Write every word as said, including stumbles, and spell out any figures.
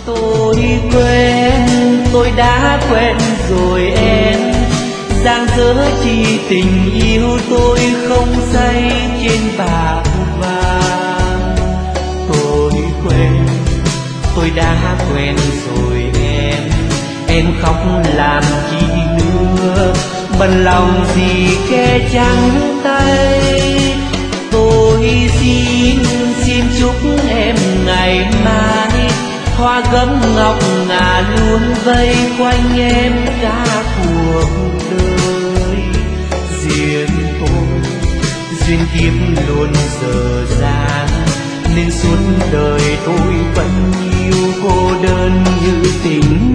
Tôi quên, tôi đã quên rồi em, dang dở chi tình yêu tôi không say trên bạc vàng. Tôi quên, tôi đã quên rồi em, em khóc làm chi nữa, bận lòng gì kẻ trắng tay. Tôi xin, xin chúc em ngày mai hoa gấm ngọc ngà luôn vây quanh em cả cuộc đời. Riêng tôi duyên kiếp luôn dở dang, nên suốt đời tôi vẫn yêu cô đơn như tình